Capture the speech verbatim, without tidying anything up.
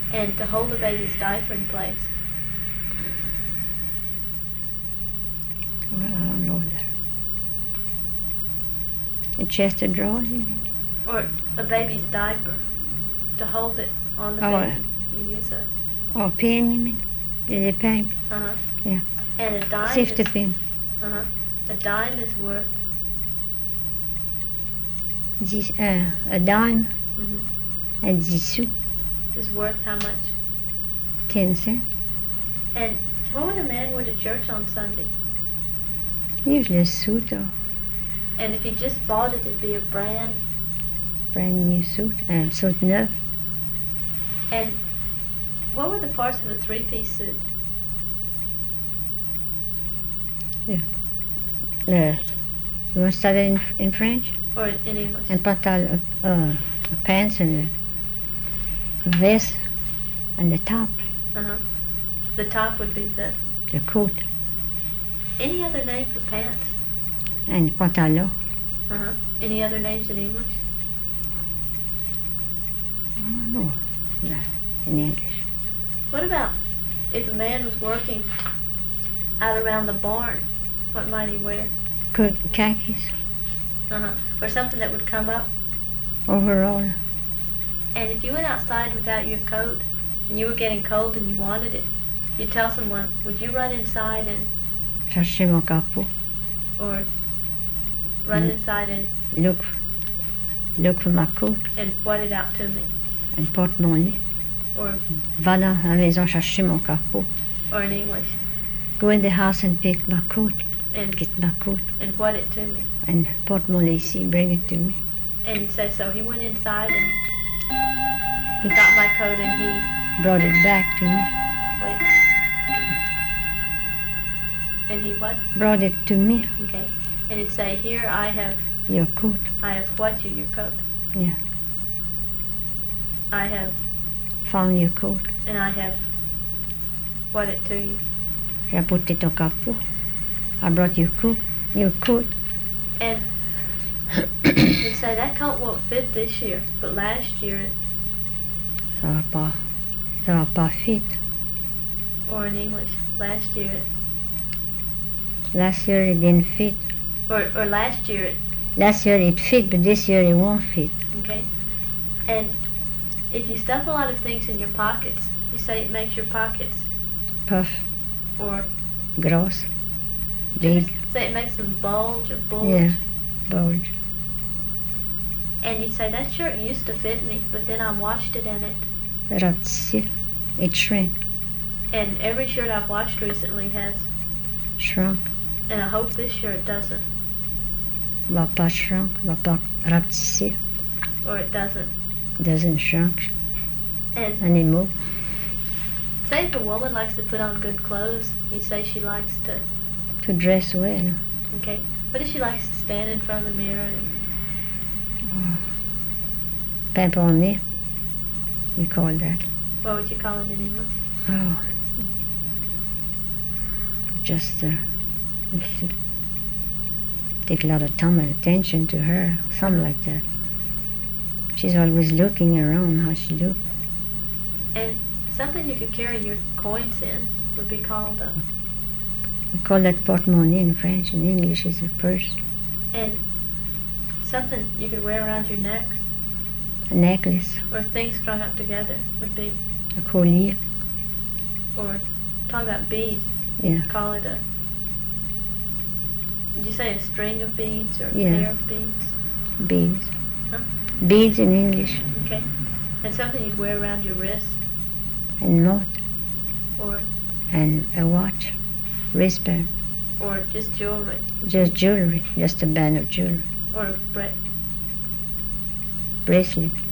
And to hold the baby's diaper in place. Well, I don't know that. A chest of drawers? Or a baby's diaper. To hold it on the Oh, baby. You use a... Oh, pen, you mean? Is it pen? Uh-huh. Yeah. And a dime Safety is... pin. Uh-huh. A dime is worth... Dix, uh, a dime Mm-hmm. and dix sous. Is worth how much? Ten cents. And what would a man wear to church on Sunday? Usually a suit or And if he just bought it, it'd be a brand... brand new suit. Uh, suit neuf. And what were the parts of a three-piece suit? Le, you want to start it in, in French? Or in, in English? Un pantalon, uh, uh, pants and a, a vest and the top, Uh-huh. The top would be the... the coat Any other name for pants? and pantalon. Uh-huh. Any other names in English? Oh, no, no, in English. What about if a man was working out around the barn? What might he wear? Coat, khakis, Uh-huh. Or something that would come up. overall. And if you went outside without your coat and you were getting cold and you wanted it, you'd tell someone, would you run inside and... Chercher mon capot. Or run Mm. inside and, Look, look for my coat and what it out to me? and porte mon lit. Or, Va dans la maison chercher mon capot. or in English. Go in the house and pick my coat. And, Get my coat and what it to me. and porte mon lit ici. Bring it to me. And you'd say, so he went inside and he got my coat and he... Brought it back to me. Wait. And he what? Brought it to me. Okay. And it'd say, here I have, Your coat. I have what you, your coat. Yeah. I have, Found your coat. and I have what it to you. J'ai apporté ton capot. I brought your coat. Your coat. And you'd say, that coat won't fit this year, but last year, it, Ça va pas. Ça va pas fit. or in English, last year, it, Last year it didn't fit. or, or last year, it, Last year it fit, but this year it won't fit. okay? And if you stuff a lot of things in your pockets, you say it makes your pockets, Puff. or Gross. you Big. just say it makes them bulge or bulge. Yeah. Bulge. And you'd say, that shirt used to fit me, but then I washed it in it. Rapetisser. It shrank. And every shirt I've washed recently has, Shrunk. and I hope this shirt doesn't, Va pas shrunk. Va pas rapetisser. or it doesn't. Doesn't shrunk And anymore. say if a woman likes to put on good clothes, you'd say she likes to, To dress well. okay? What if she likes to stand in front of the mirror and, Pimponné. We call that. what would you call it in English? Oh. Just uh, if you take a lot of time and attention to her, something like that. She's always looking around how she look. And something you could carry your coins in would be called a, We call that porte-monnaie in French. In English it's a purse. and something you could wear around your neck, A necklace. or things strung up together would be, A collier. or talking about beads, Yeah. call it a, would you say a string of beads or a Yeah. pair of beads? Beads. Huh? Beads in English. Okay. And something you'd wear around your wrist, And knot. or And a watch. Wristband. or just jewelry, Just jewelry. Just a band of jewelry. or a bra- Bracelet.